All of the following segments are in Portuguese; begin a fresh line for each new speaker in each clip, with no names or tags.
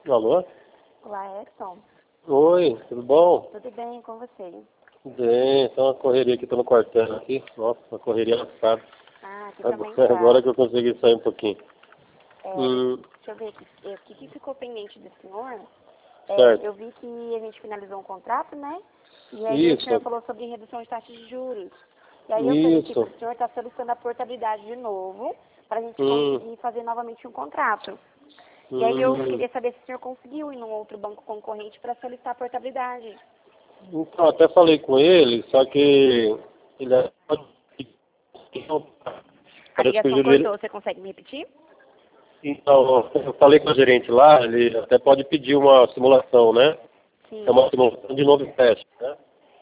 Alô?
Olá, Edson.
Oi, tudo bom?
Tudo bem com você?
Bem, tá uma correria aqui, tô no quartel aqui. Nossa, uma correria lascada.
Ah, aqui também
Agora,
tá.
agora que eu consegui sair um pouquinho.
Deixa eu ver aqui. O que ficou pendente do senhor?
Certo.
Eu vi que a gente finalizou um contrato, né? E aí o senhor
Isso,
falou sobre redução de taxas de juros. E aí eu falei aqui para
isso.
o senhor estar solicitando a portabilidade de novo, para a gente
Hum,
conseguir fazer novamente um contrato. E aí eu
hum.
queria saber se o senhor conseguiu ir num outro banco concorrente para solicitar a portabilidade.
Então, até falei com ele, só que ele
A
parece que o
ligação
gerente.
cortou, você consegue me repetir?
Então, eu falei com o gerente lá, ele até pode pedir uma simulação, né? É
Sim.
uma simulação de novo teste, né?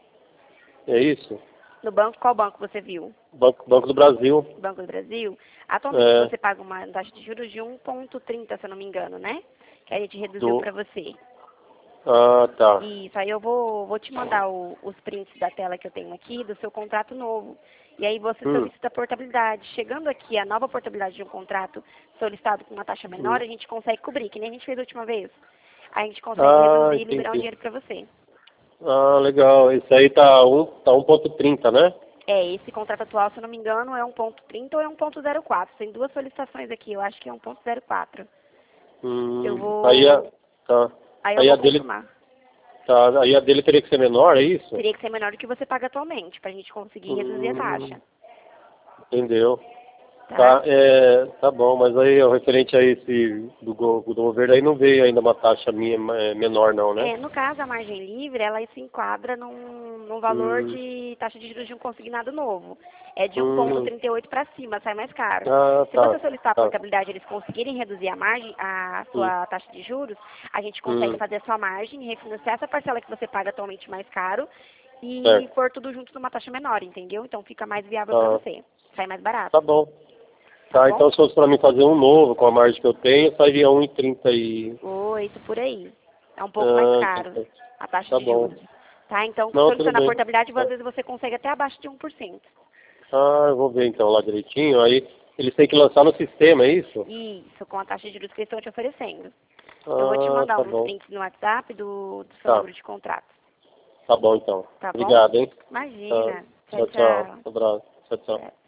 É isso?
No banco, qual banco você viu?
Banco do Brasil.
Banco do Brasil, atualmente
É,
você paga uma taxa de juros de 1,30, se eu não me engano, né? Que a gente reduziu
do.
para você.
Ah, tá.
Isso, aí eu vou te mandar os prints da tela que eu tenho aqui do seu contrato novo. E aí você
Hum,
solicita a portabilidade. Chegando aqui a nova portabilidade de um contrato solicitado com uma taxa menor,
hum.
a gente consegue cobrir, que nem a gente fez a última vez. Aí a gente consegue
Ah,
reduzir e liberar o
entendi.
dinheiro para você.
Ah, legal. Isso aí tá 1,30, né?
Esse contrato atual, se eu não me engano, é 1,30 ou é 1,04. Tem duas solicitações aqui, eu acho que é 1,04. Eu
Aí
vou.
tá.
Aí eu
Aí
vou
a dele,
confirmar.
tá. Aí a dele teria que ser menor, é isso?
Teria que ser menor do que você paga atualmente, pra gente conseguir reduzir a
Hum,
taxa,
entendeu.
tá?
Tá, tá bom, mas aí o referente a esse do governo aí não veio ainda uma taxa minha menor não, né?
No caso, a margem livre, ela se enquadra num valor
Hum,
de taxa de juros de um consignado novo. É de
hum,
1,38 para cima, sai mais caro.
ah,
Se
tá,
você solicitar a
tá.
portabilidade e eles conseguirem reduzir a margem, a
Hum,
sua taxa de juros, a gente consegue
hum,
fazer a sua margem, refinanciar essa parcela que você paga atualmente mais caro e
certo.
pôr tudo junto numa taxa menor, entendeu? Então fica mais viável para
Ah,
você, sai mais barato,
tá bom.
tá
Tá,
bom?
então se fosse para mim fazer um novo com a margem que eu tenho, sairia 1,30 e...
8 por aí. É um pouco mais
Ah,
caro
então,
a taxa
tá
de
bom.
juros. Tá? Então,
Não, tudo
solicitando a
bem.
portabilidade, às
Tá.
vezes você consegue até abaixo de 1%.
Ah, eu vou ver então lá direitinho. Aí eles têm que lançar no sistema, é isso?
Isso, com a taxa de juros que eles estão te oferecendo. Eu vou te
Ah,
mandar
tá
uns
bom.
prints no WhatsApp do seu
Tá,
número de contrato.
tá bom então.
Tá bom?
Obrigado, hein? Tá.
Imagina. Tchau,
Tchau, tchau.
tchau.
Um abraço. Tchau, tchau.
Tchau.